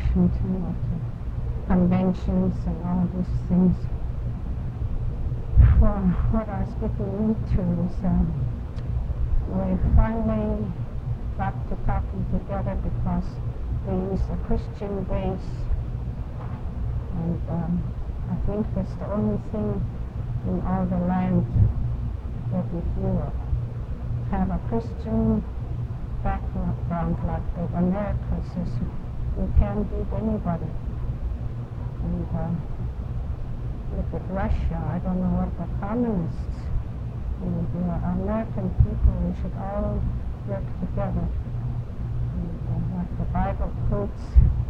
elections and conventions and all these things. Well, what I was getting into is we finally got to talking together because we use a Christian base, and I think that's the only thing in all the land that if you have a Christian background like the Americans, you can't beat anybody. And look at Russia. I don't know what the communists. The American people, we should all work together. And like the Bible quotes,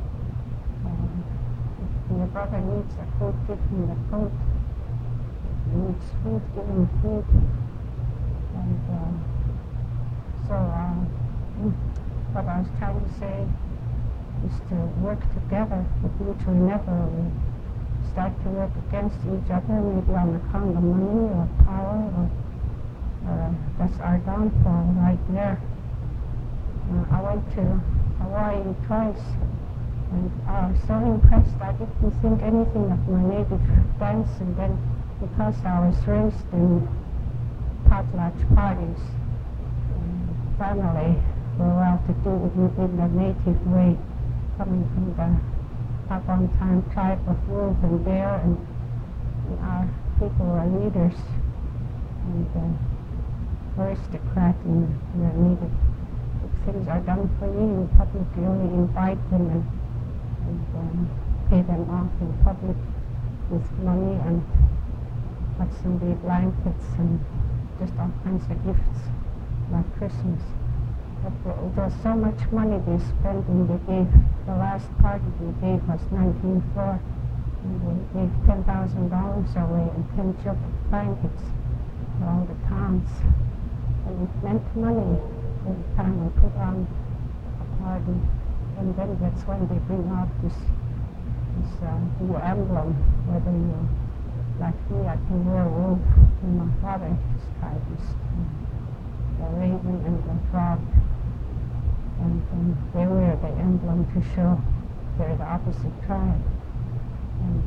if your brother needs a coat, give him the coat. If he needs food, give him food. And so what I was trying to say is to work together, but mutually never start to work against each other, maybe on account of money or power, or that's our downfall right there. I went to Hawaii twice, and I was so impressed I didn't think anything of my native dance, and then because I was raised in potlatch parties, family were well to do in the native way, coming from the Pakwangtang tribe of wolf and bear, and our people were leaders and aristocrat in the native. If things are done for you in public, you only invite them and pay them off in public with money and like some big blankets and just all kinds of gifts like Christmas. But there was so much money they spent, and they gave, the last party they gave was 1904, and they gave $10,000 away and 10 jug blankets for all the towns. And it meant money every time we put on a party. And then that's when they bring out this new emblem, whether you're like me, I can wear a wolf, and my father his tribe is the raven and the frog. And they wear the emblem to show they're the opposite tribe. And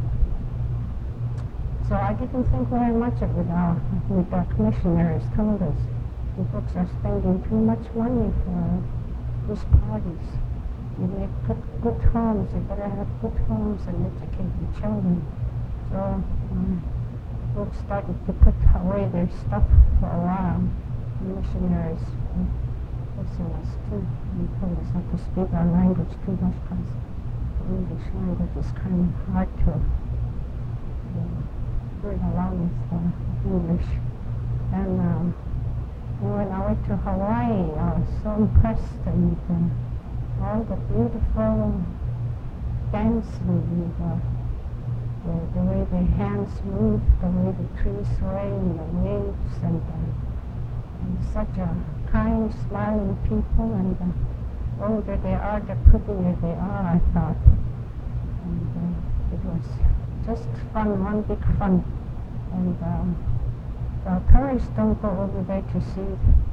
so I didn't think very much of it. The commissioners told us the folks are spending too much money for these parties. You make good homes, you better have good homes and educate the children. So folks started to put away their stuff for a while. The missionaries listen us too, and told us not to speak our language too much because the English language is kind of hard to bring along with the English. And when I went to Hawaii, I was so impressed, and all the beautiful dancing, the way the hands move, the way the trees sway in the waves, and such a kind, smiling people, and the older they are, the prettier they are, I thought. And it was just fun, one big fun. And the tourists don't go over there to see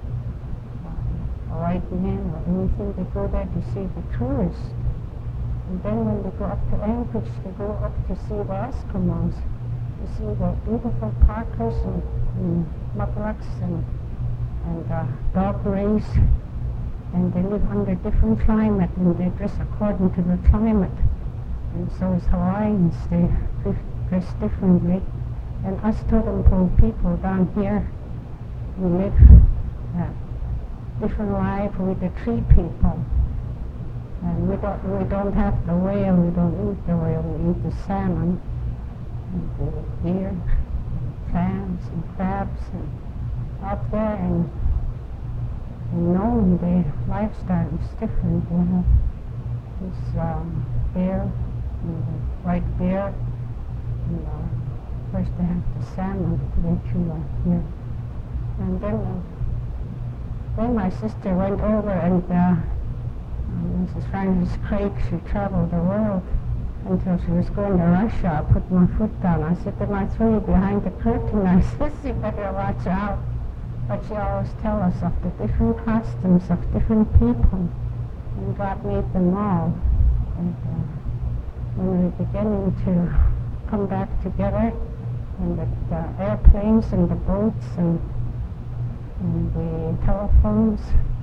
a white man or anything. They go there to see the tourists. And then when they go up to Anchorage, they go up to see the Eskimos, to see the beautiful parkas and mucklucks and dog race, and they live under different climate, and they dress according to the climate. And so as Hawaiians, they dress differently. And us Totem Pole people down here, we live a different life with the tree people. And we don't have the whale, we don't eat the whale, we eat the salmon, and the deer, and clams, and crabs, and out there in Nome, the lifestyle is different. They have this bear, white bear, and first they have the salmon to eat here. And then my sister went over, and Mrs. Frances Craig, she traveled the world until she was going to Russia. I put my foot down. I said, "Then I throw you behind the curtain." I said, "You better watch out." But she always tells us of the different customs of different people, and God made them all. And when we're beginning to come back together, and the airplanes and the boats and the telephones,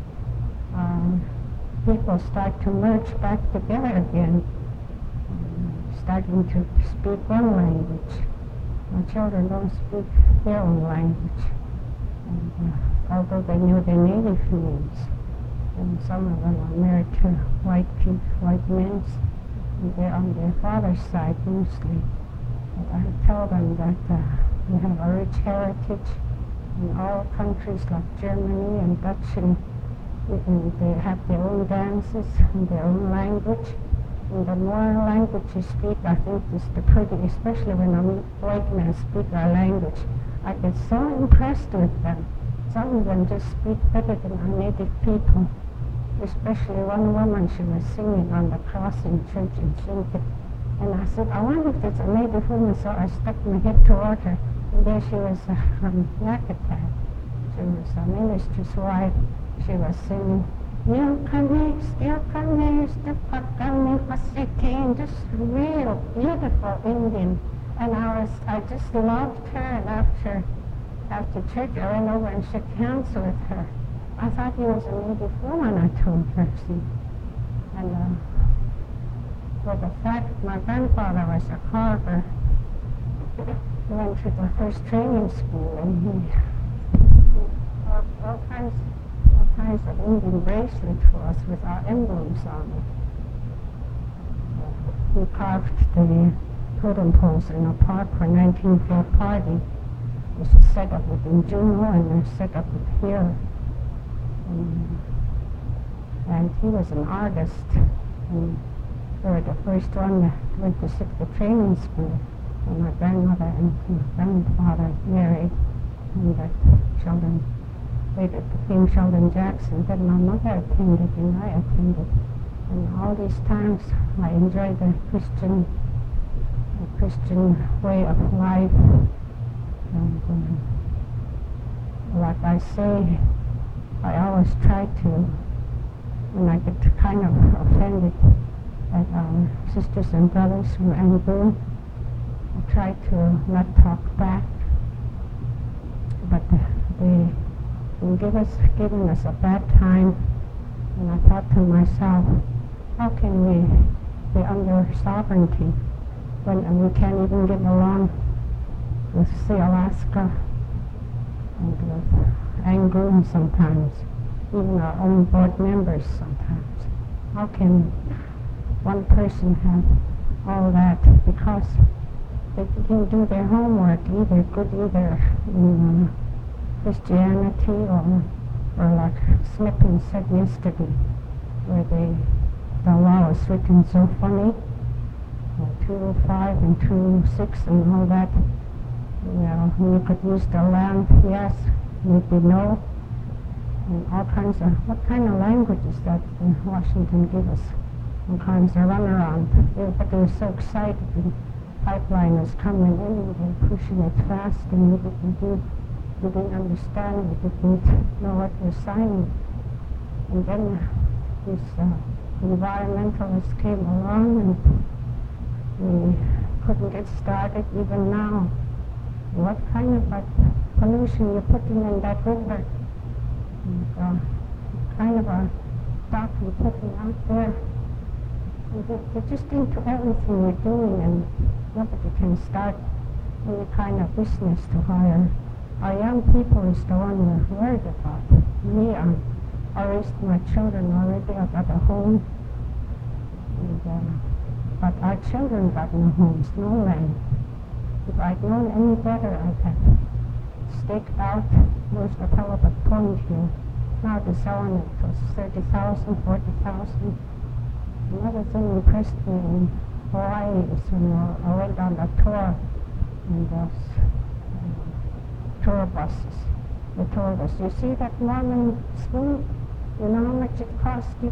people start to merge back together again, starting to speak one language. My children don't speak their own language, and, although they knew their native names. And some of them are married to white men, and they're on their father's side mostly. But I tell them that we have a rich heritage in all countries like Germany and Dutch, and they have their own dances and their own language. And the more language you speak, I think is the pretty, especially when a white man speaks our language. I get so impressed with them. Some of them just speak better than our native people. Especially one woman, she was singing on the cross in church in Shinket. And I said, I wonder if it's a native woman, so I stuck my head toward her. And there she was from Yakutat. She was a minister's wife. She was singing, just real beautiful Indian. And I just loved her, and after church I went over and shook hands with her. I thought he was a native woman, I told her. See. And for the fact my grandfather was a carver, he went to the first training school, and he carved all kinds of Indian bracelets for us with our emblems on it. He carved the totem poles in a park for 1904 party. It was set up in Juneau, and they're set up here. And he was an artist, and they were the first one that went to the training school when my grandmother and my grandfather married, and the children later became Sheldon Jackson. Then my mother attended and I attended, and all these times I enjoyed the Christian way of life. And like I say, I always try to, when I get kind of offended at our sisters and brothers from Angul, I try to not talk back, but they giving us a bad time, and I thought to myself, how can we be under sovereignty when we can't even get along with, say, Alaska and with Angul sometimes, even our own board members sometimes. How can one person have all that? Because they didn't do their homework either in Christianity or like Snippen said yesterday, where the law is written so funny, 205 and 206 and all that. Well, you could use the land, yes, maybe no, and all kinds of, what kind of languages that Washington give us? All kinds of runaround. Everybody was so excited, the pipeline was coming in, and they were pushing it fast, and we didn't understand, we didn't know what we were signing. And then these environmentalists came along, and we couldn't get started even now. What kind of pollution you're putting in that river? And, what kind of a stuff you're putting out there? They're just into everything we're doing, and nobody can start any kind of business to hire. Our young people is the one we're worried about. Me, I raised my children already. I got a home, but our children got no homes, no land. If I'd known any better, I'd have staked out most of Pelican Point here. Now they're selling it for $30,000, $40,000. Another thing impressed me in Hawaii is when I went on a tour in those tour buses. They told us, you see that Mormon spoon? You know how much it cost to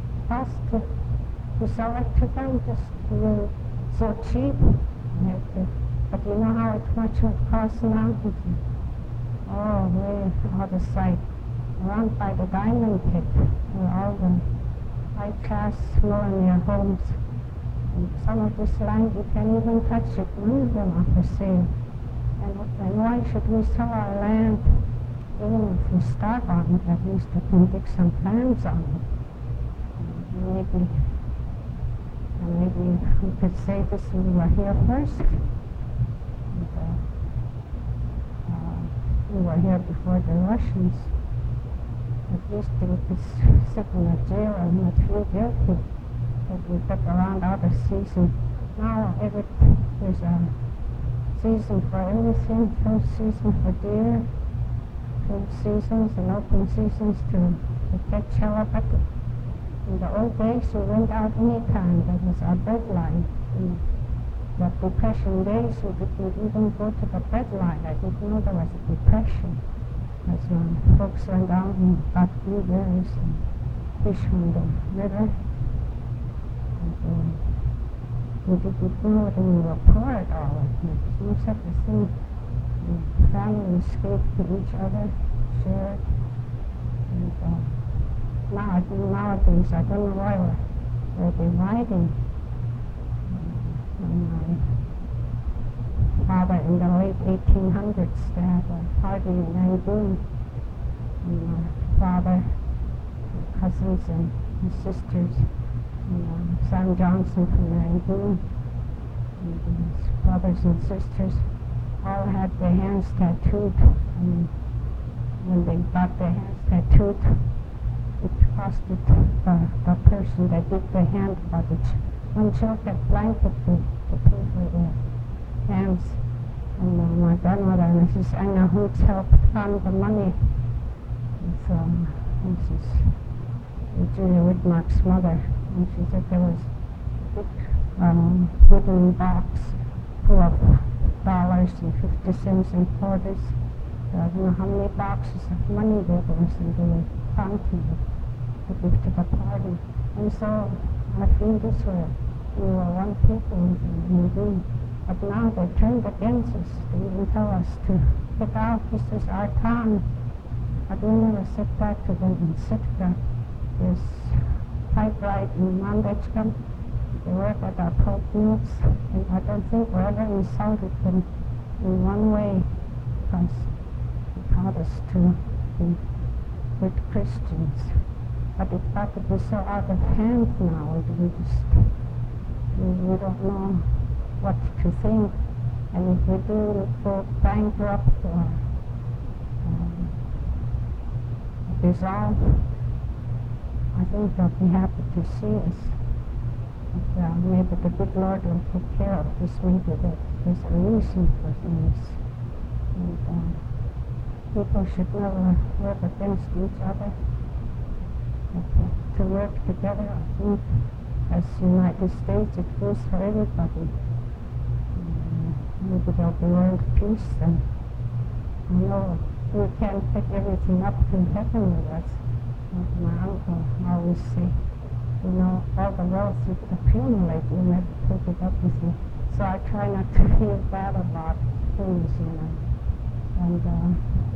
sell it to them? Just so cheap. But you know how much it costs now? Oh, way out of sight. Around by the diamond pit, where all the high-class millionaire homes. And some of this land you can't even touch it. None of them are for sale. And why should we sell our land? Even if we start on it, at least we can dig some plans on it. Maybe we could say this we were here first. And, we were here before the Russians. At least they could sit in a jail and not feel guilty. But we got around out of season. Now there's a season for everything. First season for deer, two seasons and open seasons to catch halibut. In the old days we went out anytime. That was our breadline. In the Depression days we didn't even go to the breadline. I didn't know there was a depression. That's when folks went out and got blueberries and fish from the river. And we didn't know that we were poor at all. There's no such a thing. The families gave to each other, shared. And nowadays, I don't know why we're dividing. My father in the late 1800s, they had a party in Rangoon. And my father, cousins and his sisters, and Sam Johnson from Rangoon, and his brothers and sisters, all had their hands tattooed. And when they got their hands tattooed, it costed the person that did the hand about one jacket blanket to pay for their hands. And my grandmother, Mrs. Anna Hoots, helped fund the money. So Mrs. Julia Whitmark's mother, and she said there was a big wooden box full of dollars and 50 cents and quarters. I don't know how many boxes of money there was, and they were counting it to give to the party. And so I feel this way. We were one people in Rangoon. But now they turned against us. They even tell us to get out. This is our town. But we never sit back to them in Sitka. There's Pipelight in Mandechkam. They work at our pulp mills. And I don't think we ever insulted them in one way, because they taught us to be good Christians. But it got to be so out of hand now. We don't know what to think, and if we do go bankrupt or dissolve, I think they'll be happy to see us. But maybe the good Lord will take care of this. Maybe there's a reason for things. And people should never work against each other. To work together, I think, as United States, it goes for everybody. Maybe there'll be world peace, and I know we can't pick everything up to heaven with us. Like my uncle always say, all the wealth you accumulate, you never take it up with you. So I try not to feel bad about things, And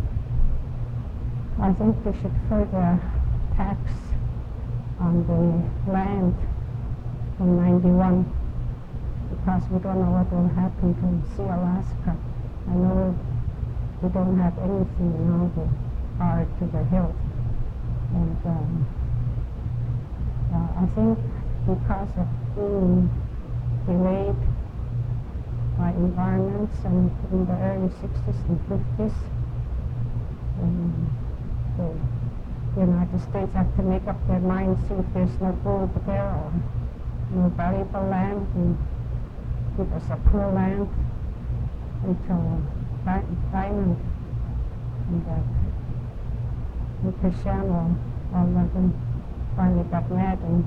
I think we should further tax on the land from 91, because we don't know what will happen to Sea Alaska. I know we don't have anything now to power to the hill. And I think because of being delayed by environments and in the early 60s and 50s, the United States have to make up their minds, see if there's no gold there or no valuable land, and give us a poor land until diamond. And Mr. Shannon, all of them finally got mad and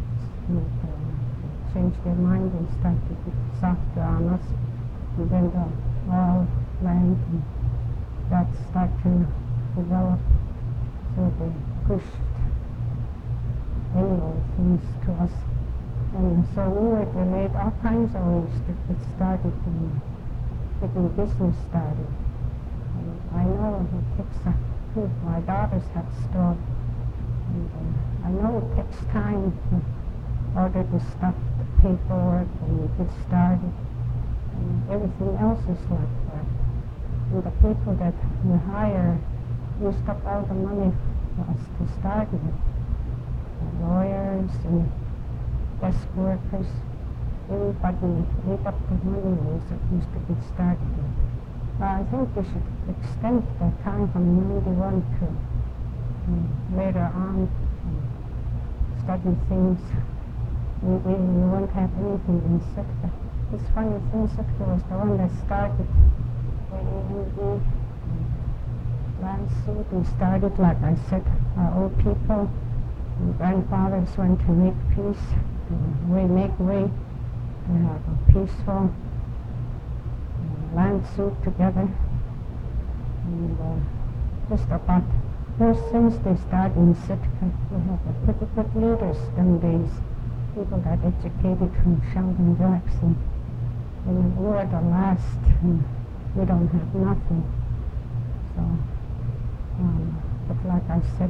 changed their mind and started to get softer on us. And then the oil land and that started to develop. So they pushed anyway things to us. And so we were delayed all kinds of ways to get started and getting business started. And I know it takes my daughters have stored And I know it takes time to order the stuff, the paperwork, and get started. And everything else is like that. And the people that we hire used up all the money for us to start with. The lawyers and desk workers, everybody ate up the money we used to get started with. But I think we should extend that time from 91 to later on study things. We won't have anything in Sitka. It's funny thing, Sitka was the one that started AAMD. Landsuit, we started, like I said, our old people, and grandfathers went to make peace, make way to have a peaceful Landsuit together. And just about first things they start in Sitka, we have a pretty good leaders them days, people that educated from Sheldon Jackson. And we were the last, and we don't have nothing. So, but like I said,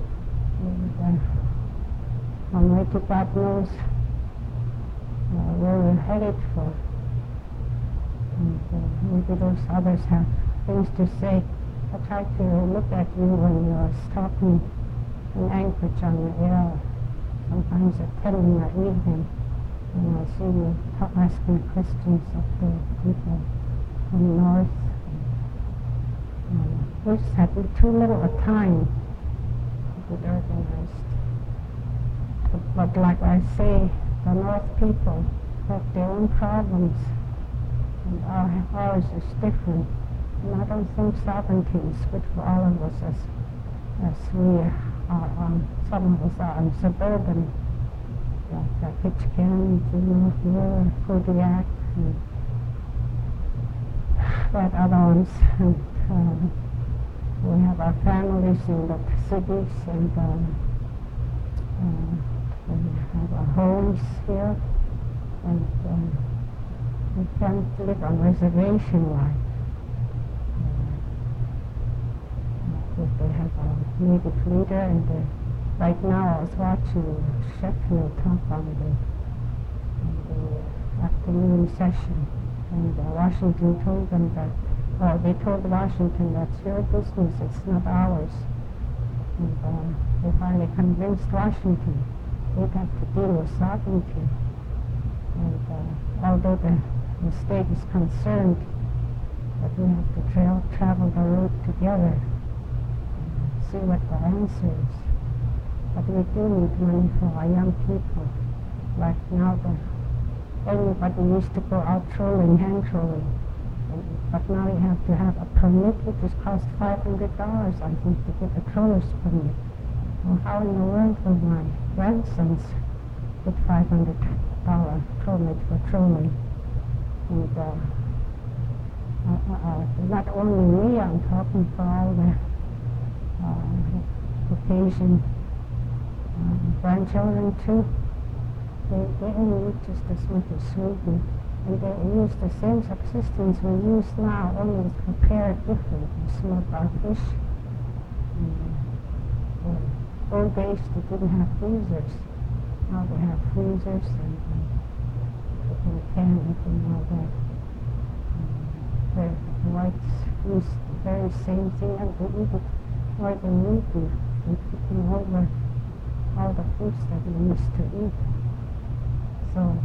Almighty God knows where we're headed for. And maybe those others have things to say. I tried to look at you when you was talking in Anchorage on the air, sometimes at 10 in the evening, and I see you asking questions of the people from north. We just had too little a time to get organized. But like I say, the north people have their own problems, and ours is different. And I don't think sovereignty is good for all of us as we are, some of us are in suburban, like Hitchcock, North Kodiak, and that other ones. And we have our families in the cities, and we have our homes here, and we can't live on reservation life. They have a native leader, and right now I was watching Sheffield talk on the afternoon session, and Washington told them that, they told Washington, that's your business, it's not ours. And they finally convinced Washington they'd have to deal with sovereignty. And although the state is concerned that we have to travel the road together, see what the answer is. But we do need money for our young people. Like now, everybody used to go out trolling, hand trolling. But now you have to have a permit, which is cost $500, I think, to get a troller's permit. Well, how in the world will my grandsons get $500 permit for trolling? And not only me, I'm talking for all the Caucasian grandchildren too. They only eat just as much as Sweden, and they use the same subsistence we use now, only it's prepared different. We smoke our fish. Old days they didn't have freezers. Now they have freezers and canned and all that. The whites use the very same thing, and they eat it more than we do. We're taking over all the foods that we used to eat. So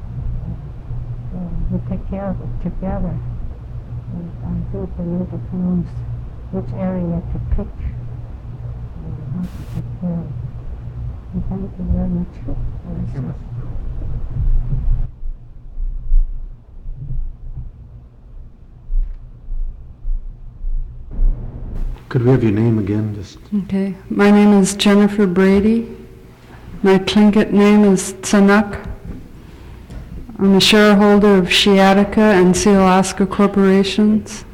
we take care of it together. And I think the native knows which area to pick and how to take care of it. And thank you very much for listening. Could we have your name again? Okay. My name is Jennifer Brady. My Tlingit name is Tsanuk. I'm a shareholder of Sciatica and Sealaska Corporations.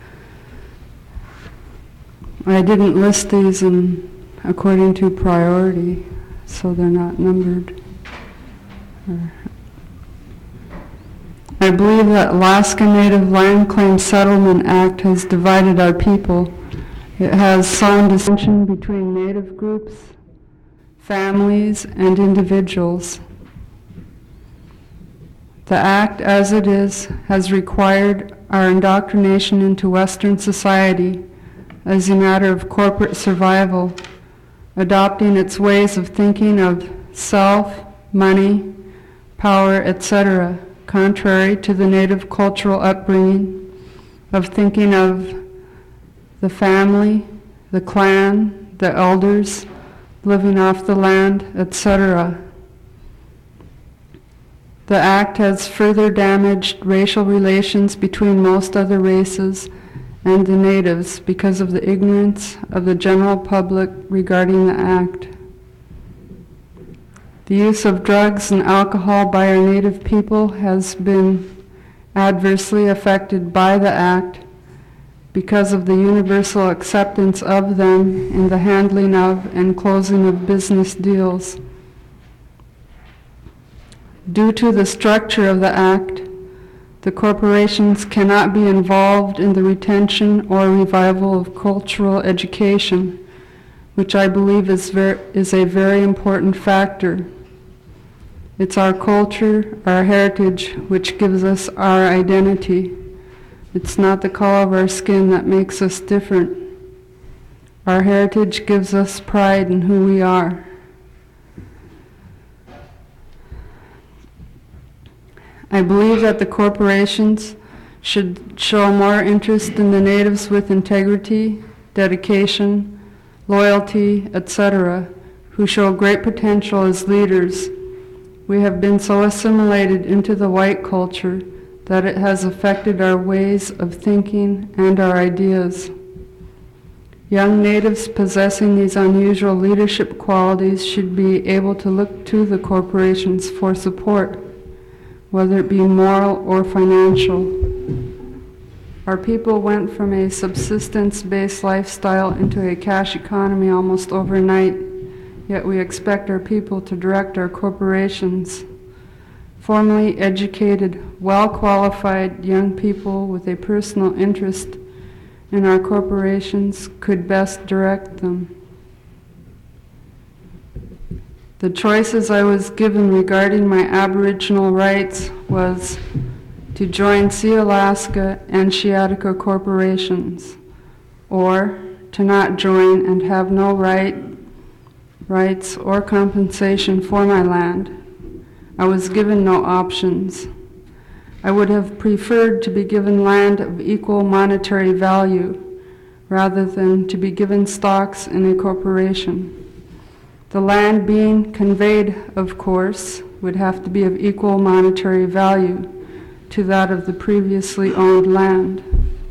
I didn't list these according to priority, so they're not numbered. I believe that Alaska Native Land Claim Settlement Act has divided our people. It has sown dissension between Native groups families, and individuals. The Act, as it is, has required our indoctrination into Western society as a matter of corporate survival, adopting its ways of thinking of self, money, power, etc., contrary to the native cultural upbringing of thinking of the family, the clan, the elders, living off the land, etc. The Act has further damaged racial relations between most other races and the natives because of the ignorance of the general public regarding the Act. The use of drugs and alcohol by our native people has been adversely affected by the Act because of the universal acceptance of them in the handling of and closing of business deals. Due to the structure of the Act, the corporations cannot be involved in the retention or revival of cultural education, which I believe is a very important factor. It's our culture, our heritage, which gives us our identity. It's not the color of our skin that makes us different. Our heritage gives us pride in who we are. I believe that the corporations should show more interest in the natives with integrity, dedication, loyalty, etc., who show great potential as leaders. We have been so assimilated into the white culture that it has affected our ways of thinking and our ideas. Young natives possessing these unusual leadership qualities should be able to look to the corporations for support, whether it be moral or financial. Our people went from a subsistence-based lifestyle into a cash economy almost overnight, yet we expect our people to direct our corporations. Formally educated, well-qualified young people with a personal interest in our corporations could best direct them. The choices I was given regarding my Aboriginal rights was to join Sealaska and Sciatica corporations, or to not join and have no rights or compensation for my land. I was given no options. I would have preferred to be given land of equal monetary value rather than to be given stocks in a corporation. The land being conveyed, of course, would have to be of equal monetary value to that of the previously owned land.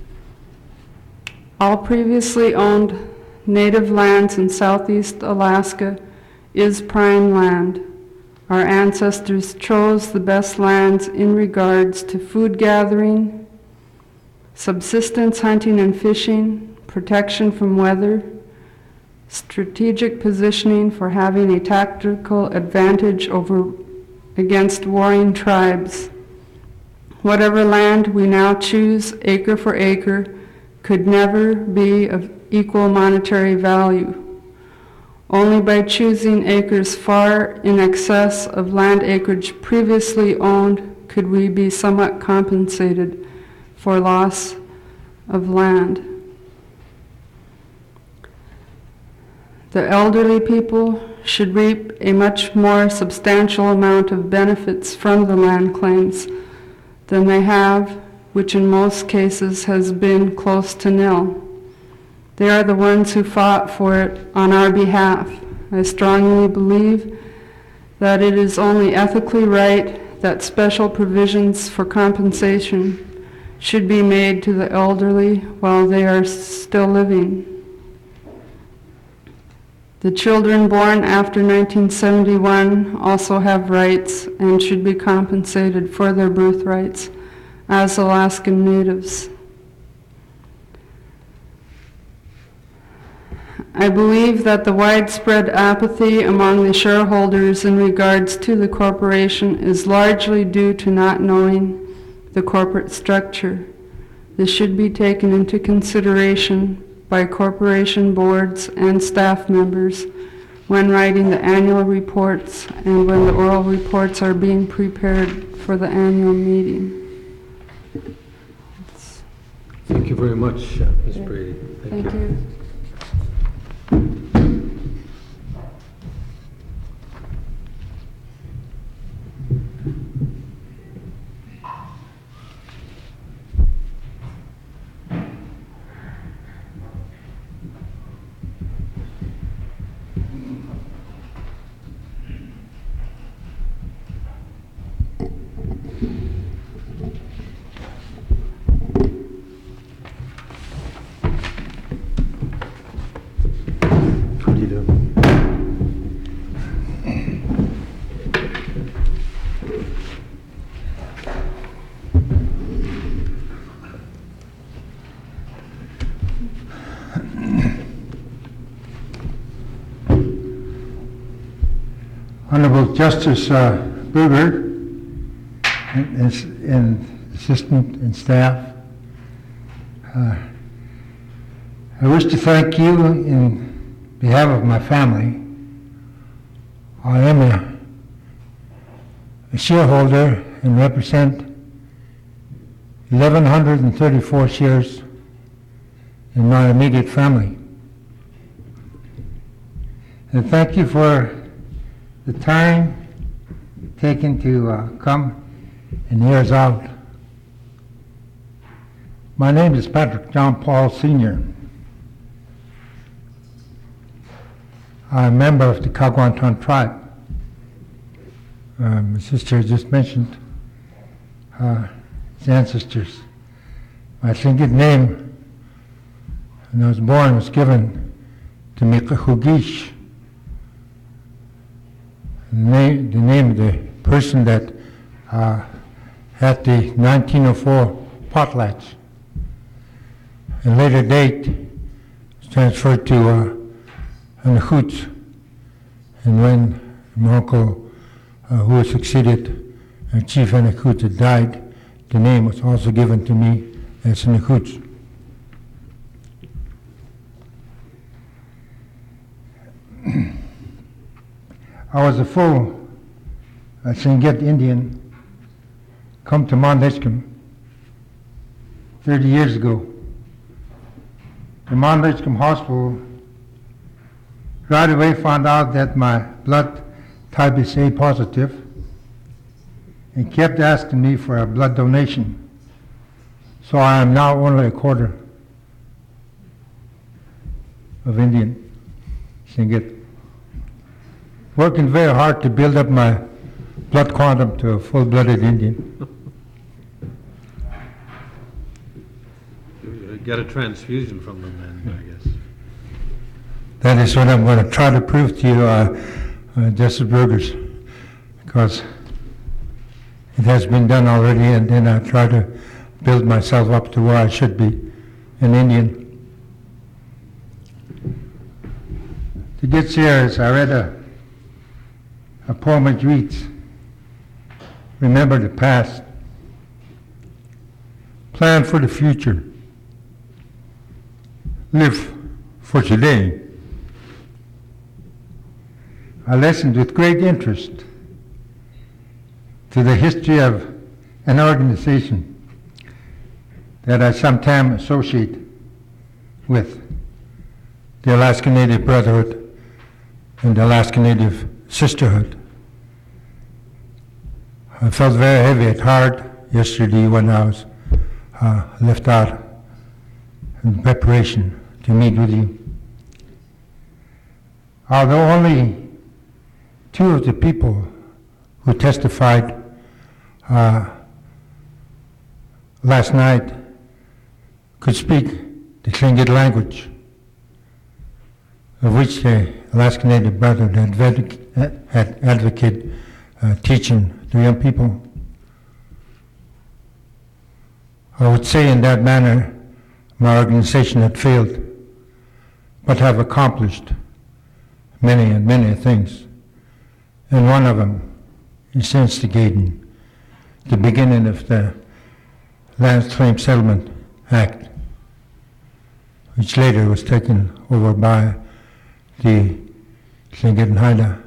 All previously owned native lands in southeast Alaska is prime land. Our ancestors chose the best lands in regards to food gathering, subsistence hunting and fishing, protection from weather, strategic positioning for having a tactical advantage against warring tribes. Whatever land we now choose, acre for acre, could never be of equal monetary value. Only by choosing acres far in excess of land acreage previously owned could we be somewhat compensated for loss of land. The elderly people should reap a much more substantial amount of benefits from the land claims than they have, which in most cases has been close to nil. They are the ones who fought for it on our behalf. I strongly believe that it is only ethically right that special provisions for compensation should be made to the elderly while they are still living. The children born after 1971 also have rights and should be compensated for their birthrights as Alaskan natives. I believe that the widespread apathy among the shareholders in regards to the corporation is largely due to not knowing the corporate structure. This should be taken into consideration by corporation boards and staff members when writing the annual reports and when the oral reports are being prepared for the annual meeting. Thank you very much, Ms. Brady. Thank you. How do you do? Honorable Justice Berger and assistant and staff, I wish to thank you in behalf of my family. I am a shareholder and represent 1,134 shares in my immediate family. And thank you for the time taken to come and hear us out. My name is Patrick John Paul Sr. I'm a member of the Kagwantan tribe. My sister just mentioned his ancestors. My Tlingit name, when I was born, was given to Mikahugish, the name of the person that had the 1904 potlatch. At a later date, it was transferred to Anahoots. And when my uncle, who succeeded Chief Anahoots, had died, the name was also given to me as Anahoots. I was a full Tlingit Indian come to Mount Edgecombe 30 years ago. The Mount Edgecombe Hospital right away found out that my blood type is A positive and kept asking me for a blood donation. So I am now only a quarter of Indian Tlingit. Working very hard to build up my blood quantum to a full-blooded Indian. You get a transfusion from them then, I guess. That is what I'm going to try to prove to you, Justice Burgers, because it has been done already, and then I try to build myself up to where I should be, an Indian. To get serious, I read a poem which reads, "Remember the past, plan for the future, live for today." I listened with great interest to the history of an organization that I sometimes associate with, the Alaska Native Brotherhood and the Alaska Native Sisterhood. I felt very heavy at heart yesterday when I was left out in preparation to meet with you. Although only two of the people who testified last night could speak the Tlingit language, of which the Alaska Native Brotherhood had advocated teaching to young people. I would say in that manner, my organization had failed, but have accomplished many and many things. And one of them is instigating the beginning of the Land Claim Settlement Act, which later was taken over by the Tlingit and Haida.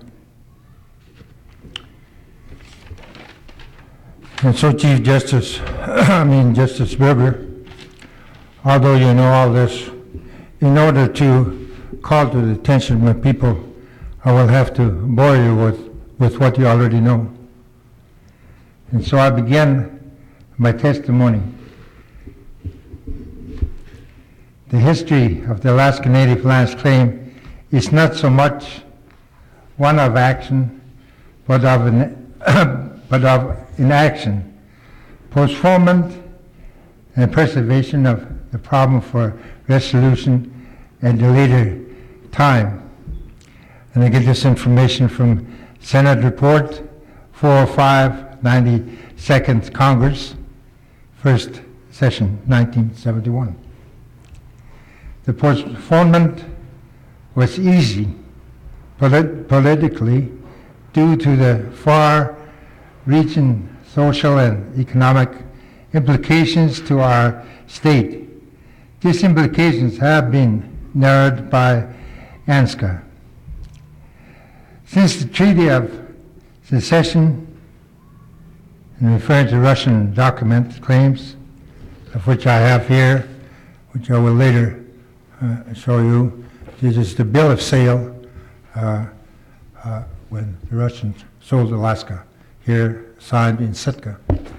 And so Chief Justice, Justice Berger, although you know all this, in order to call to the attention of my people, I will have to bore you with what you already know. And so I begin my testimony. The history of the Alaska Native Lands Claim is not so much one of action, but of inaction, postponement, and preservation of the problem for resolution at a later time. And I get this information from Senate Report 405, 92nd Congress, first session, 1971. The postponement was easy politically due to the far-reaching social and economic implications to our state. These implications have been narrowed by ANSCA. Since the Treaty of Secession, and referring to Russian document claims, of which I have here, which I will later show you, this is the bill of sale when the Russians sold Alaska, here signed in Sitka.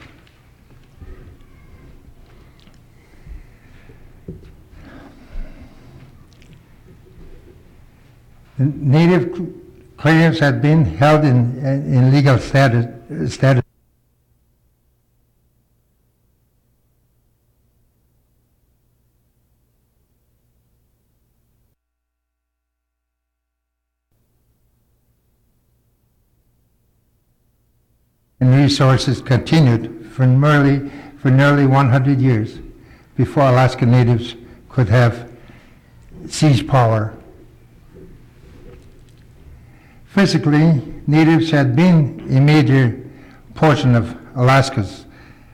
The native claims had been held in legal status. And resources continued for nearly 100 years before Alaska Natives could have seized power. Physically, Natives had been a major portion of Alaska's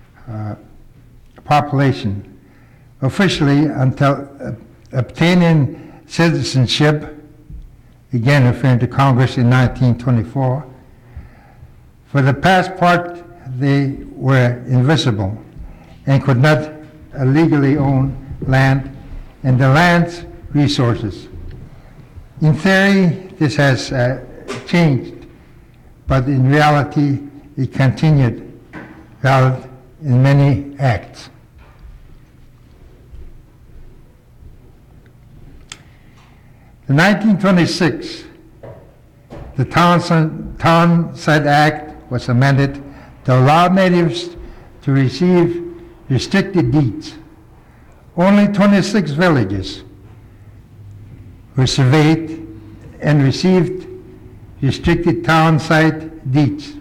population. Officially, until obtaining citizenship, again referring to Congress in 1924, for the past part, they were invisible and could not legally own land and the land's resources. In theory, this has changed, but in reality, it continued valid in many acts. In 1926, the Townsend Act was amended to allow Natives to receive restricted deeds. Only 26 villages were surveyed and received restricted town site deeds.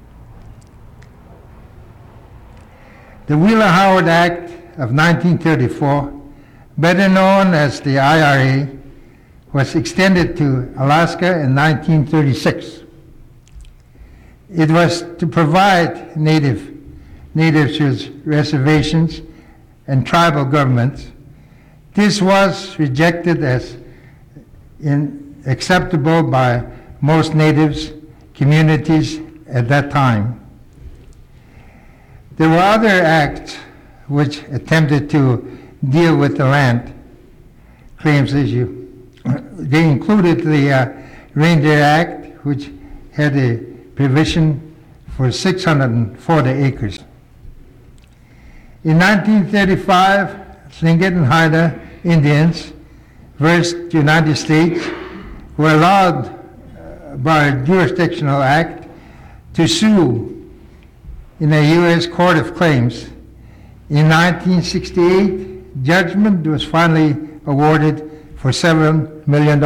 The Wheeler-Howard Act of 1934, better known as the IRA, was extended to Alaska in 1936. It was to provide natives with reservations and tribal governments. This was rejected as unacceptable by most natives communities at that time. There were other acts which attempted to deal with the land claims issue. They included the Reindeer Act, which had a provision for 640 acres. In 1935, Tlingit and Haida Indians versus the United States were allowed by a jurisdictional act to sue in a U.S. Court of Claims. In 1968, judgment was finally awarded for $7 million.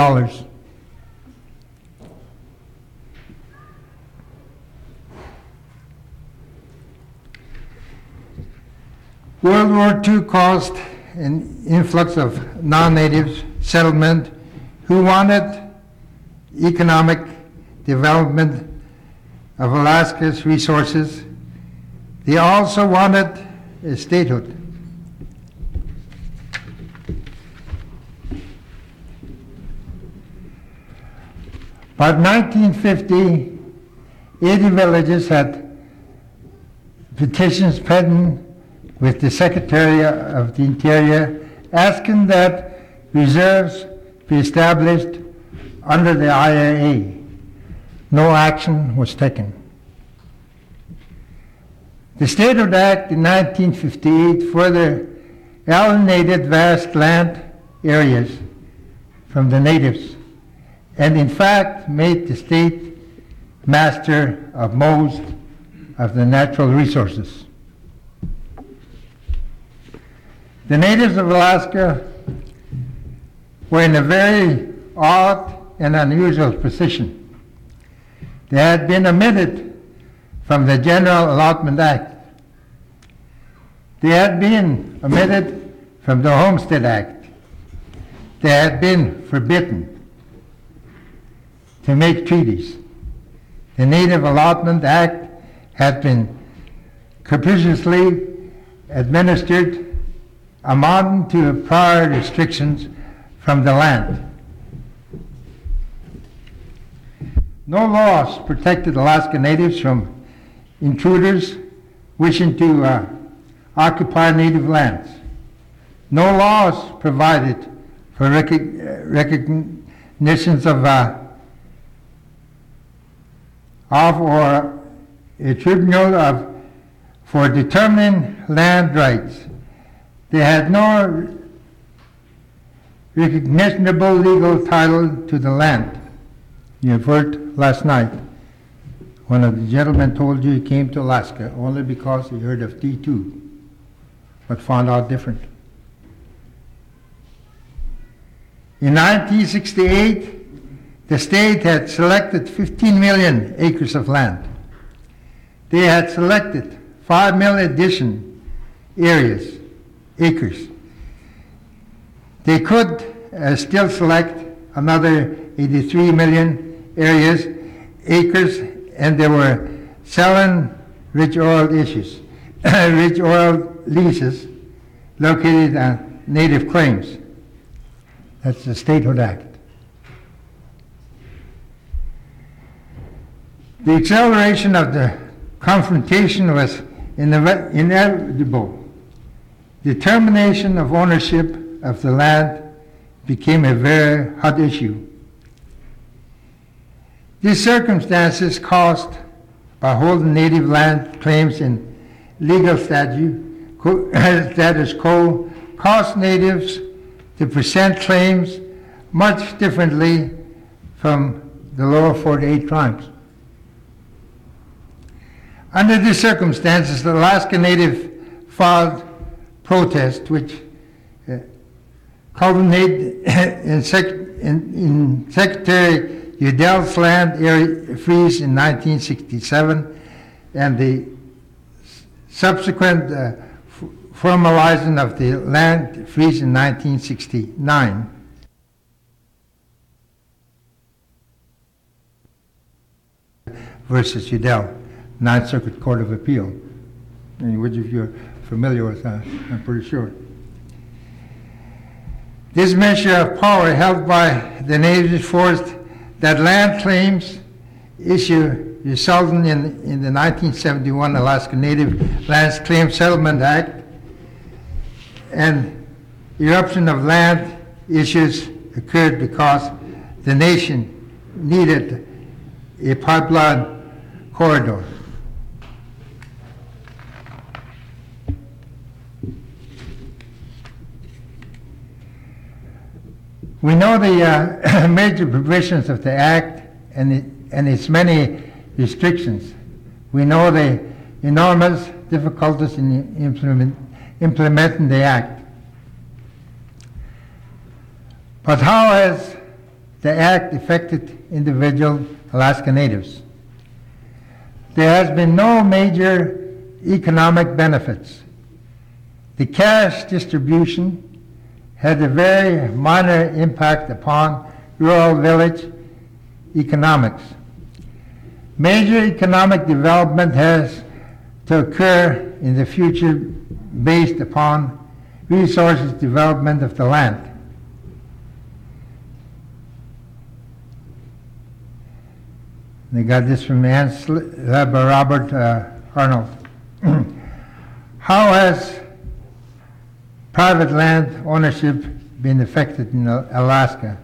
World War II caused an influx of non-native settlement who wanted economic development of Alaska's resources. They also wanted a statehood. By 1950, 80 villages had petitions pending with the Secretary of the Interior asking that reserves be established under the IRA. No action was taken. The Statehood Act in 1958 further alienated vast land areas from the natives and in fact made the state master of most of the natural resources. The natives of Alaska were in a very odd and unusual position. They had been omitted from the General Allotment Act. They had been omitted from the Homestead Act. They had been forbidden to make treaties. The Native Allotment Act had been capriciously administered, amounting to prior restrictions from the land. No laws protected Alaska Natives from intruders wishing to occupy native lands. No laws provided for recognitions of or a tribunal for determining land rights. They had no recognizable legal title to the land. You have heard last night, one of the gentlemen told you he came to Alaska only because he heard of D2, but found out different. In 1968, the state had selected 15 million acres of land. They had selected 5 million additional acres. They could still select another 83 million acres, and they were selling rich oil rich oil leases located on native claims. That's the Statehood Act. The acceleration of the confrontation was inevitable. Determination of ownership of the land became a very hot issue. These circumstances caused by holding native land claims in legal status quo caused natives to present claims much differently from the lower 48 tribes. Under these circumstances, the Alaska Native filed protest, which culminated in Secretary Udell's land area freeze in 1967 and the subsequent formalizing of the land freeze in 1969. Versus Udell, Ninth Circuit Court of Appeal, which if you're familiar with that, I'm pretty sure. This measure of power held by the natives forced that land claims issue resulting in the 1971 Alaska Native Lands Claim Settlement Act, and eruption of land issues occurred because the nation needed a pipeline corridor. We know the major provisions of the Act and its many restrictions. We know the enormous difficulties in implementing the Act. But how has the Act affected individual Alaska Natives? There has been no major economic benefits. The cash distribution had a very minor impact upon rural village economics. Major economic development has to occur in the future based upon resources development of the land. They got this from Robert Arnold. How has private land ownership been affected in Alaska?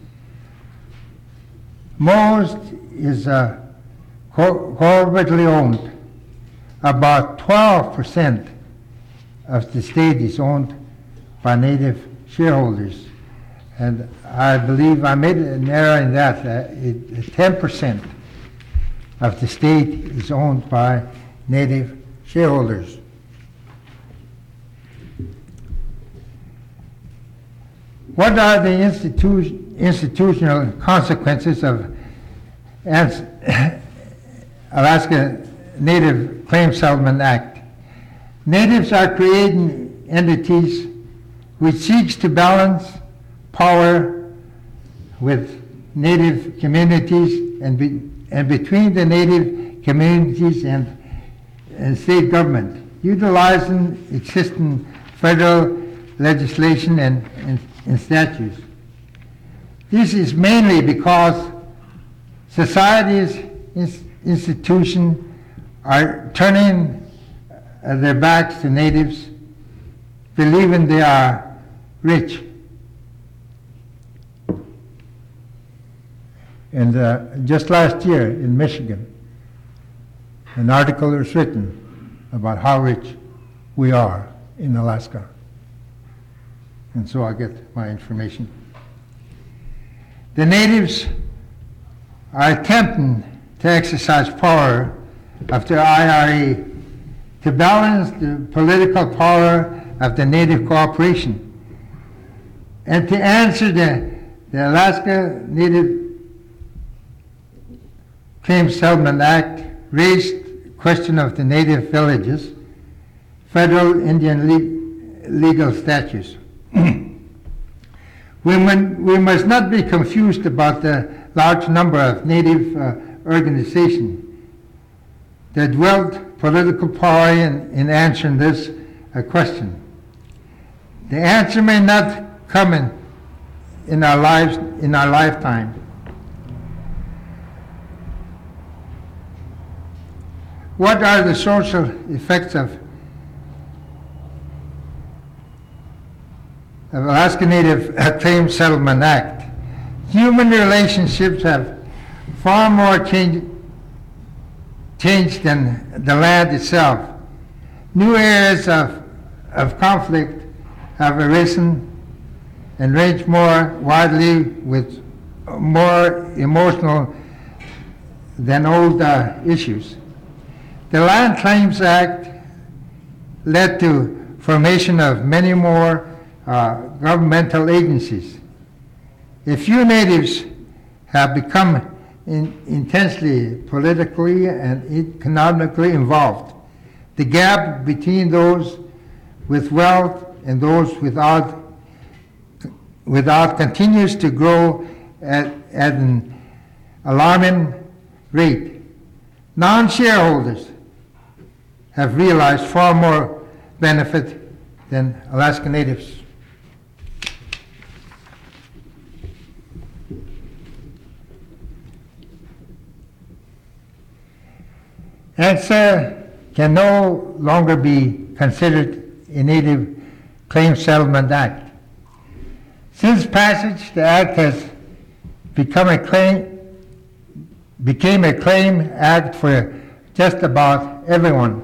Most is corporately owned. About 12% of the state is owned by native shareholders. And I believe I made an error in that. 10% of the state is owned by native shareholders. What are the institutional consequences of Alaska Native Claim Settlement Act? Natives are creating entities which seeks to balance power with native communities and between the native communities and state government, utilizing existing federal legislation and statutes. This is mainly because society's institutions are turning their backs to natives, believing they are rich. And just last year in Michigan, an article was written about how rich we are in Alaska. And so I get my information. The natives are attempting to exercise power of the IRA to balance the political power of the Native Corporation and to answer the Alaska Native Claim Settlement Act raised the question of the native villages, federal Indian legal statutes. We must not be confused about the large number of native organizations that wield political power in answering this question. The answer may not come in our lifetime. What are the social effects of Alaska Native Claim Settlement Act? Human relationships have far more changed than the land itself. New areas of conflict have arisen and range more widely with more emotional than old issues. The Land Claims Act led to formation of many more governmental agencies. A few natives have become intensely politically and economically involved. The gap between those with wealth and those without continues to grow at an alarming rate. Non-shareholders have realized far more benefit than Alaska Natives. ANCSA can no longer be considered a Native Claim Settlement Act. Since passage, the Act has became a claim act for just about everyone.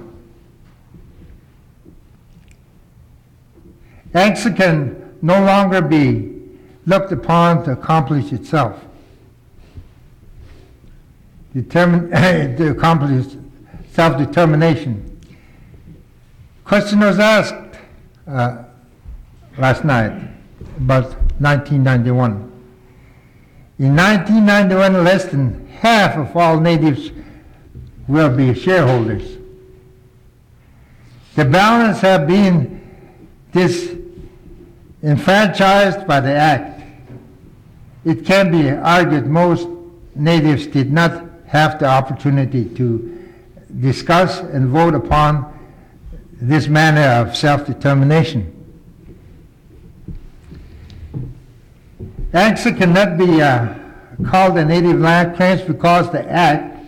ANCSA can no longer be looked upon to accomplish itself. To accomplish self-determination. Question was asked last night about 1991. In 1991, less than half of all natives will be shareholders. The balance have been disenfranchised by the Act. It can be argued most natives did not have the opportunity to discuss and vote upon this manner of self-determination. ANCSA cannot be called a native land claims because the Act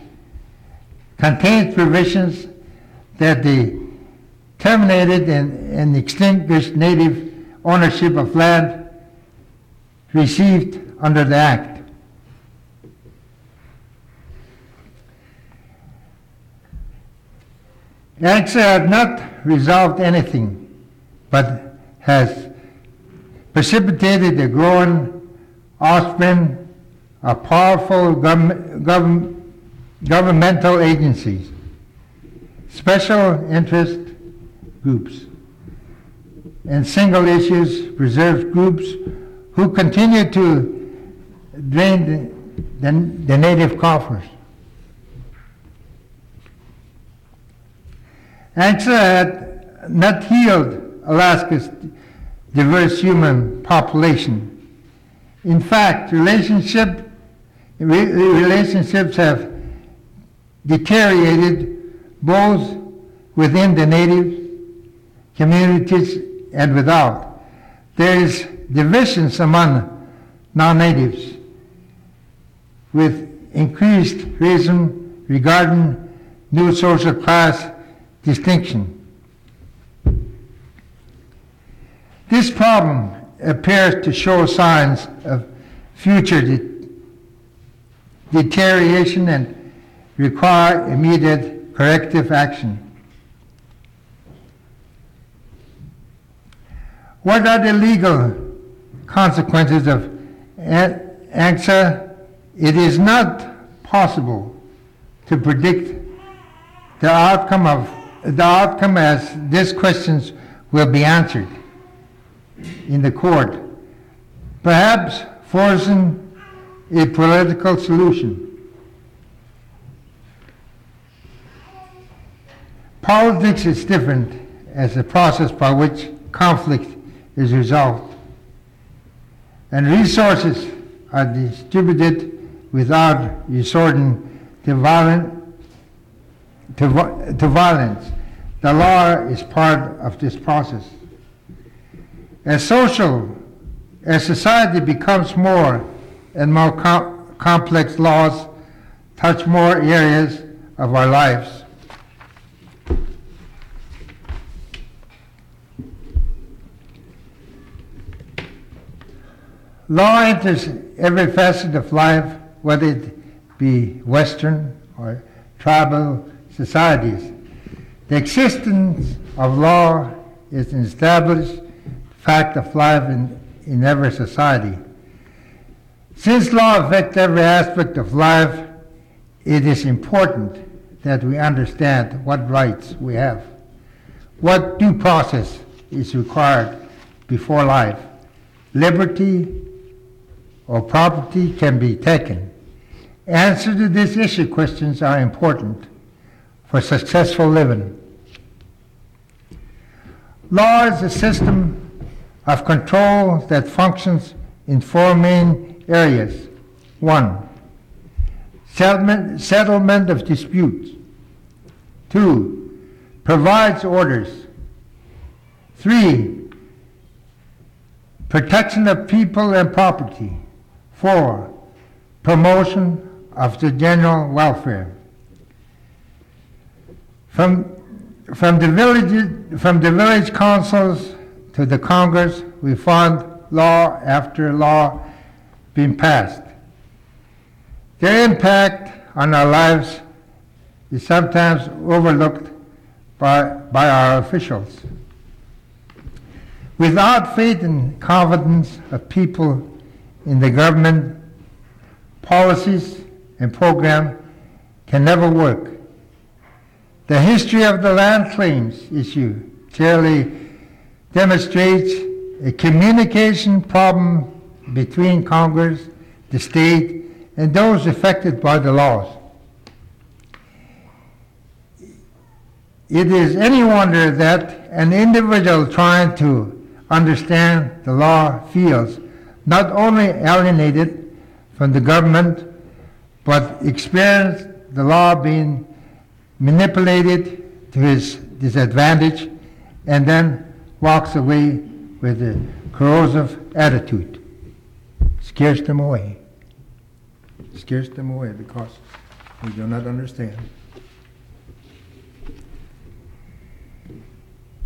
contains provisions that the terminated and extinguished native ownership of land received under the Act. ANCSA had not resolved anything, but has precipitated the growing offspring of powerful governmental agencies, special interest groups, and single issues reserved groups who continue to drain the native coffers. ANCSA had not healed Alaska's diverse human population. In fact, relationships have deteriorated both within the native communities and without. There is divisions among non-natives with increased reason regarding new social class distinction. This problem appears to show signs of future deterioration and require immediate corrective action. What are the legal consequences of ANCSA? It is not possible to predict the outcome as these questions will be answered in the court, perhaps forcing a political solution. Politics is different as a process by which conflict is resolved, and resources are distributed without resorting to violence. The law is part of this process. As society becomes more and more complex, laws touch more areas of our lives. Law enters every facet of life, whether it be Western or tribal societies. The existence of law is an established fact of life in every society. Since law affects every aspect of life, it is important that we understand what rights we have, what due process is required before life, liberty or property can be taken. Answers to these issue questions are important for successful living. Law is a system of control that functions in four main areas. 1. Settlement of disputes. 2. Provides orders. 3. Protection of people and property. 4. Promotion of the general welfare. From the village councils to the Congress, we found law after law being passed. Their impact on our lives is sometimes overlooked by our officials. Without faith and confidence of people in the government, policies and program can never work. The history of the land claims issue clearly demonstrates a communication problem between Congress, the state, and those affected by the laws. It is any wonder that an individual trying to understand the law feels not only alienated from the government, but experience the law being manipulated to his disadvantage, and then walks away with a corrosive attitude. Scares them away. Scares them away because we do not understand.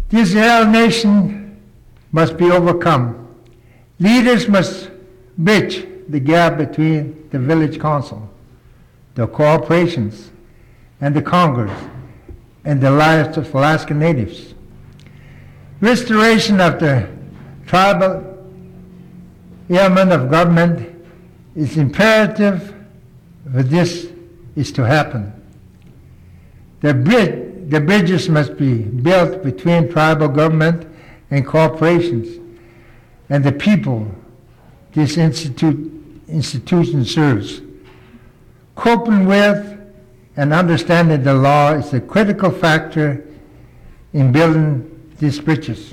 This alienation must be overcome. Leaders must bridge the gap between the village council, the corporations, and the Congress, and the lives of Alaska Natives. Restoration of the tribal element of government is imperative for this is to happen. The bridges must be built between tribal government and corporations and the people this institution serves. Coping with and understanding the law is a critical factor in building these bridges.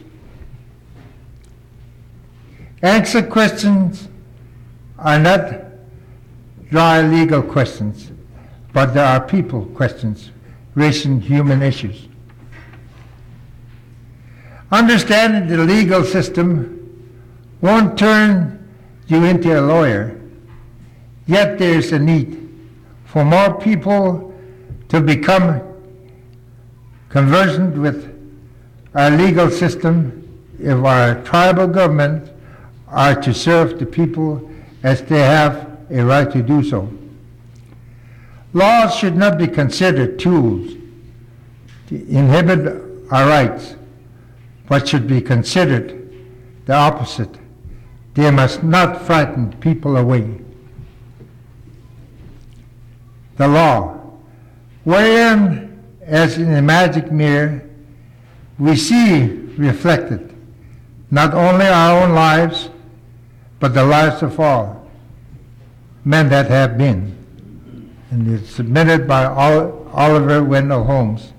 Answer questions are not dry legal questions, but there are people questions raising human issues. Understanding the legal system won't turn you into a lawyer, yet there is a need for more people to become conversant with our legal system if our tribal government are to serve the people as they have a right to do so. Laws should not be considered tools to inhibit our rights, but should be considered the opposite. They must not frighten people away. The law, wherein, as in a magic mirror, we see reflected not only our own lives, but the lives of all men that have been. And it's submitted by Oliver Wendell Holmes.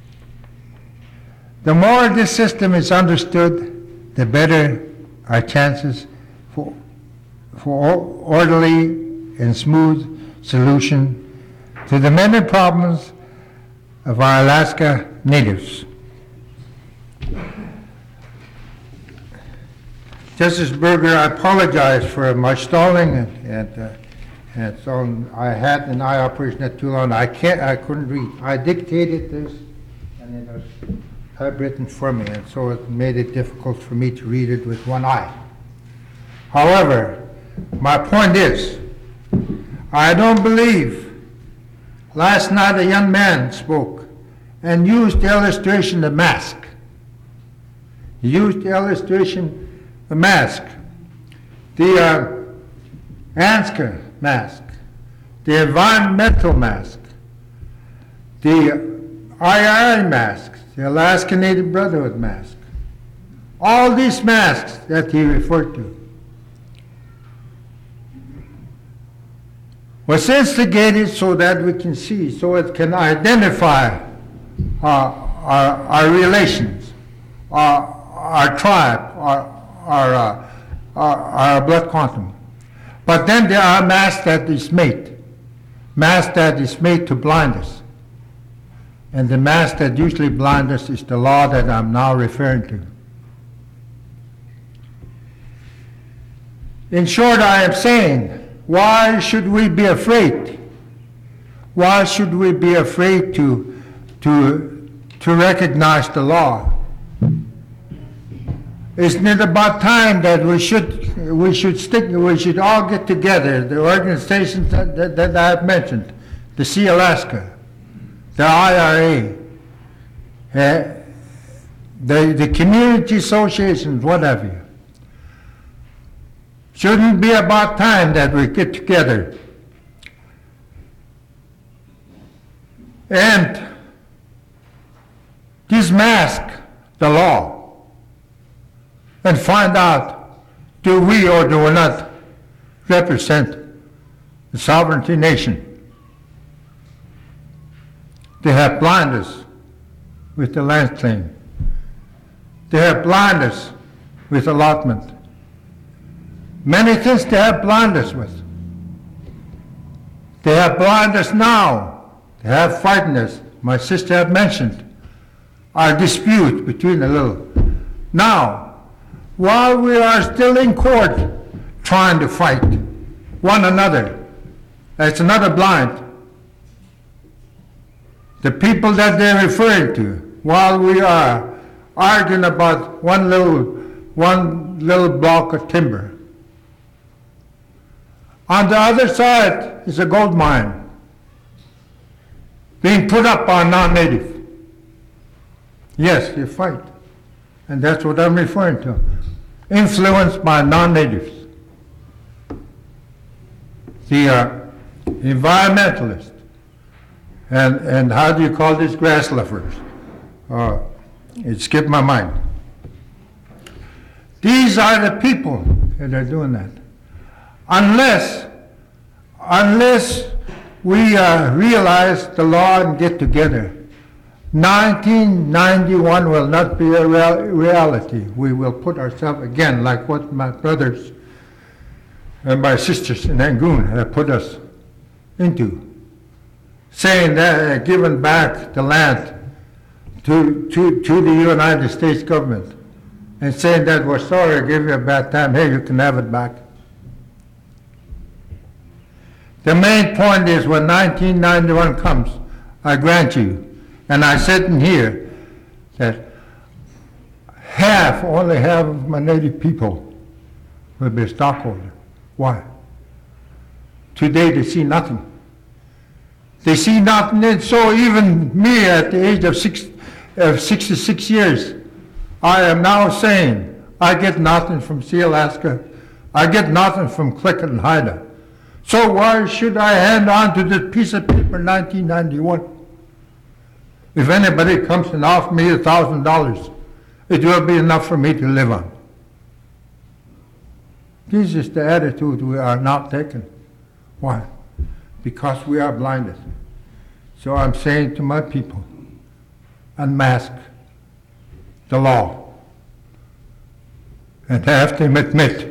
The more this system is understood, the better our chances for orderly and smooth solution to the many problems of our Alaska Natives. Justice Berger, I apologize for my stalling and so I had an eye operation not too long. I couldn't read. I dictated this and it was typewritten for me, and so it made it difficult for me to read it with one eye. However, my point is, I don't believe last night a young man spoke and used the illustration of mask. He used the illustration the mask, the ANSCA mask, the environmental mask, the IRI mask, the Alaska Native Brotherhood mask, all these masks that he referred to was instigated so that we can see, so it can identify our relations, our tribe, our blood quantum. But then there are masks that is made to blind us. And the mask that usually blind us is the law that I'm now referring to. In short, I am saying, why should we be afraid? Why should we be afraid to recognize the law? Isn't it about time that we should all get together, the organizations that I've mentioned, the Sea Alaska, the IRA, the community associations, what have you. Shouldn't it be about time that we get together and dismask the law and find out, do we or do we not represent the sovereignty nation? They have blinded us with the land claim. They have blinded us with allotment. Many things they have blinded us with. They have blinded us now. They have frightened us. My sister have mentioned our dispute between the little. Now, while we are still in court trying to fight one another, that's another blind. The people that they're referring to, while we are arguing about one little block of timber. On the other side is a gold mine being put up by a non-native. Yes, you fight. And that's what I'm referring to. Influenced by non-natives. The environmentalists. And how do you call this? Grass lovers. It skipped my mind. These are the people that are doing that. Unless we realize the law and get together, 1991 will not be a reality. We will put ourselves again, like what my brothers and my sisters in Rangoon have put us into, saying that giving back the land to the United States government, and saying that we're sorry, I gave you a bad time, hey, you can have it back. The main point is when 1991 comes, I grant you, and I said in here that only half of my native people will be a stockholder. Why? Today they see nothing. They see nothing, and so even me at the age of 66 years, I am now saying I get nothing from Sealaska. I get nothing from Click and Haida. So why should I hand on to this piece of paper 1991? If anybody comes and offers me $1,000, it will be enough for me to live on. This is the attitude we are now taking. Why? Because we are blinded. So I'm saying to my people, unmask the law and have them admit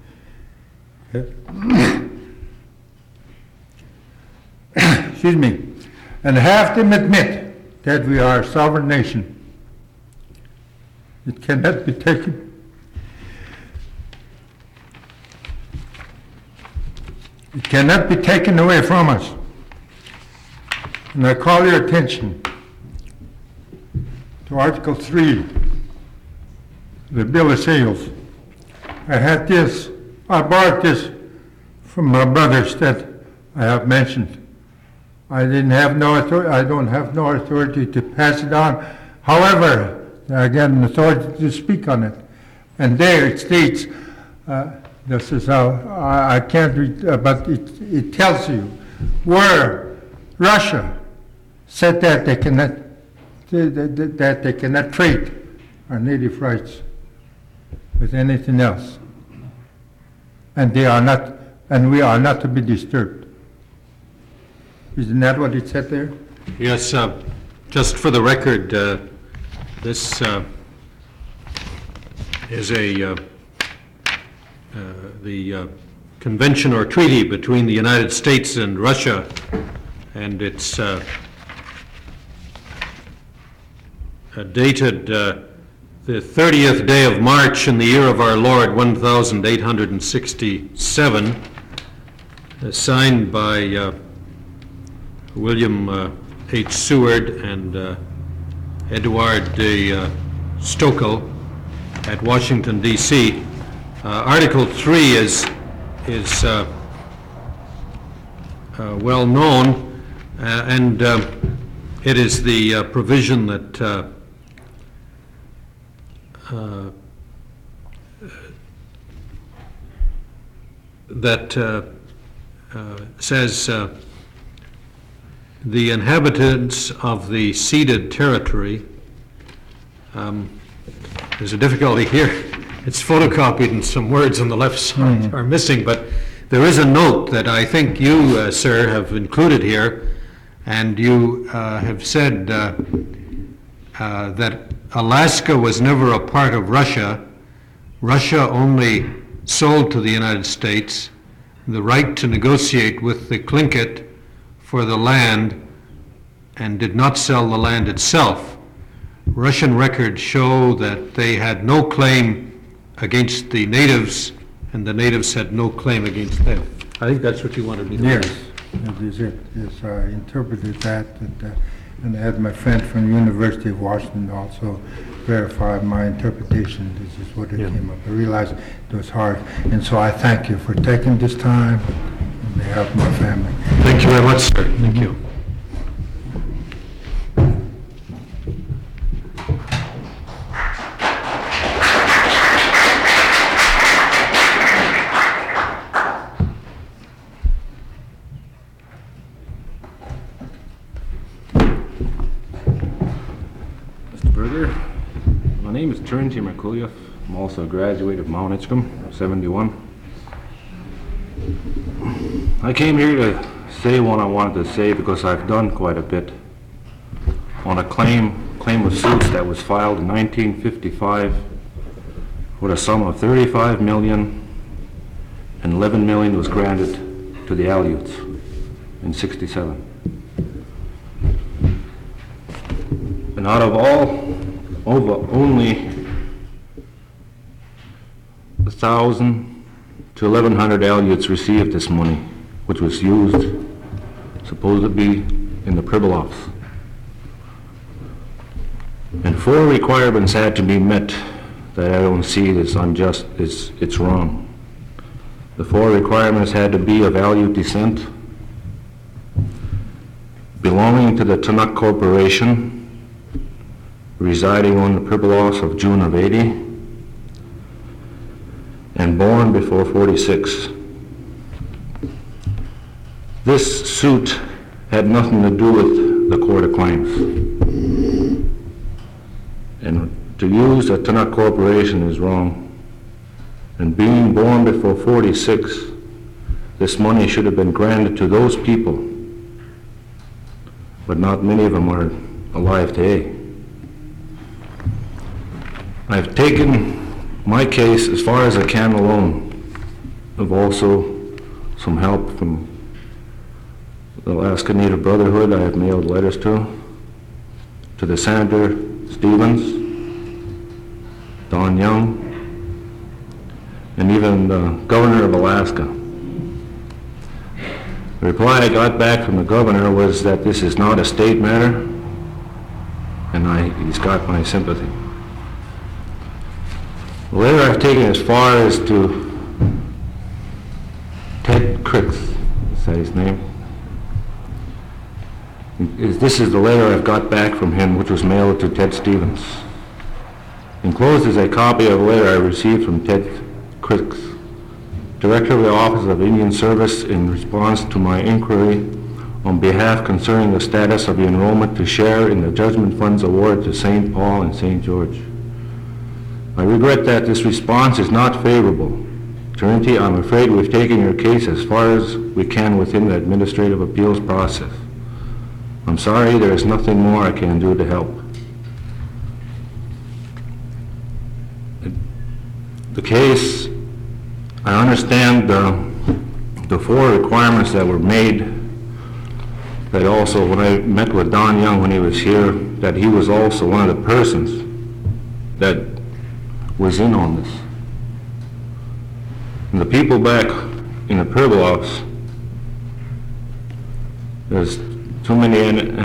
excuse me, and have them admit that we are a sovereign nation. It cannot be taken. It cannot be taken away from us. And I call your attention to Article 3, the Bill of Sales. I borrowed this from my brothers that I have mentioned. I don't have no authority to pass it on. However, I get an authority to speak on it. And there it states, this is how, I can't read, but it tells you where Russia said that they cannot trade our native rights with anything else. And we are not to be disturbed. Isn't that what it said there? Yes, just for the record, this is the convention or treaty between the United States and Russia, and it's dated the 30th day of March in the year of our Lord, 1867, signed by William H. Seward and Edouard de Stokel at Washington, D.C. Article 3 is well known, and it is the provision that says the inhabitants of the ceded territory. There's a difficulty here. It's photocopied and some words on the left side are missing, but there is a note that I think you, sir, have included here, and you have said that Alaska was never a part of Russia. Russia only sold to the United States the right to negotiate with the Tlingit for the land and did not sell the land itself. Russian records show that they had no claim against the natives, and the natives had no claim against them. I think that's what you wanted me to Yes, that is it. Yes, I interpreted that And I had my friend from the University of Washington also verify my interpretation. This is what it came up. I realized it was hard. And so I thank you for taking this time on behalf of my family. Thank you very much, sir. Thank you. Mr. Berger, my name is Trinity Merkuliev. I'm also a graduate of Mount Edgecombe, 71. I came here to say what I wanted to say because I've done quite a bit on a claim of suits that was filed in 1955 with a sum of $35 million, and $11 million was granted to the Aleuts in 67. And out of only 1,000 to 1,100 Aleuts received this money, which was used supposedly in the Pribilofs. And 4 requirements had to be met that I don't see as unjust, it's wrong. The 4 requirements had to be of Aleut descent, belonging to the Tanakh Corporation, residing on the Pribilofs of June of 80, and born before 46. This suit had nothing to do with the Court of Claims. And to use a Tanakh Corporation is wrong. And being born before 46, this money should have been granted to those people, but not many of them are alive today. I've taken my case as far as I can alone. I've also some help from the Alaska Native Brotherhood. I have mailed letters to the Senator Stevens, Don Young, and even the Governor of Alaska. The reply I got back from the Governor was that this is not a state matter, and he's got my sympathy. The letter I've taken as far as to Ted Cricks, is that his name? This is the letter I've got back from him, which was mailed to Ted Stevens. Enclosed is a copy of a letter I received from Ted Cricks, Director of the Office of Indian Service, in response to my inquiry on behalf concerning the status of the enrollment to share in the judgment funds awarded to St. Paul and St. George. I regret that this response is not favorable. Trinity, I'm afraid we've taken your case as far as we can within the administrative appeals process. I'm sorry, there is nothing more I can do to help. The case, I understand the 4 requirements that were made, that also when I met with Don Young when he was here, that he was also one of the persons that was in on this. And the people back in the Pribilofs, there's too many